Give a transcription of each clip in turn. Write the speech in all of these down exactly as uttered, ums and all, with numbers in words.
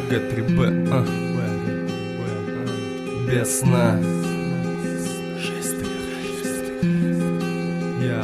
Г три Б, а. Без сна. Я.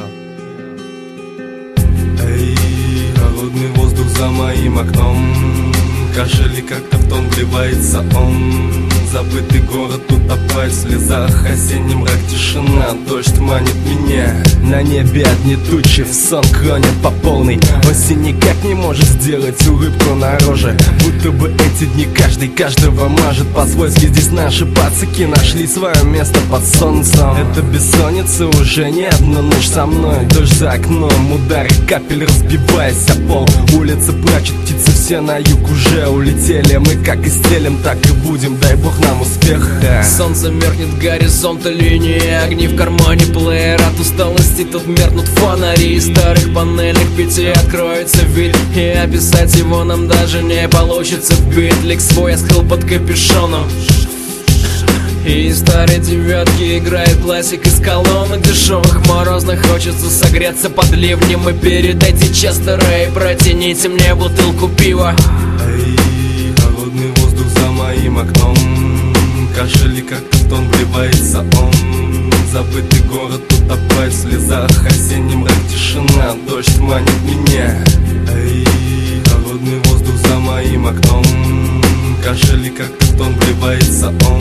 Эй, холодный воздух за моим окном, кашель и как-то в тон вливается он. Забытый город утопает в слезах, осенний мрак, тишина, дождь манит меня. На небе одни тучи, в сон клонят по полной. Осень никак не может сделать улыбку на роже, будто бы эти дни каждый каждого мажет по-свойски. Здесь наши пацаки нашли свое место под солнцем. Это бессонница уже не одну ночь со мной. Дождь за окном, удары капель разбиваясь о пол. Улица плачет, птицы все на юг уже улетели. Мы как и стелим, так и будем, дай бог нам успеха. Солнце меркнет, горизонта линии, огни в кармане плеер. От усталости тут меркнут фонари. Из старых панельных пяти откроется вид, и описать его нам даже не получится в битлик свой я скрыл под капюшоном. И из старой девятки играет классик из колонок дешевых. Морозно хочется согреться под ливнем. И передайте Честера и протяните мне бутылку пива. Эй, холодный воздух за моим окном, кашель и как-то в тон вливается он. Забытый город утопает в слезах, осенний мрак, тишина, дождь манит меня. Эй, холодный воздух за моим окном, кашель и как-то в тон вливается он.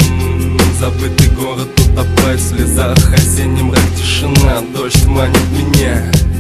Забытый город утопает в слезах, осенний мрак, тишина, дождь манит меня.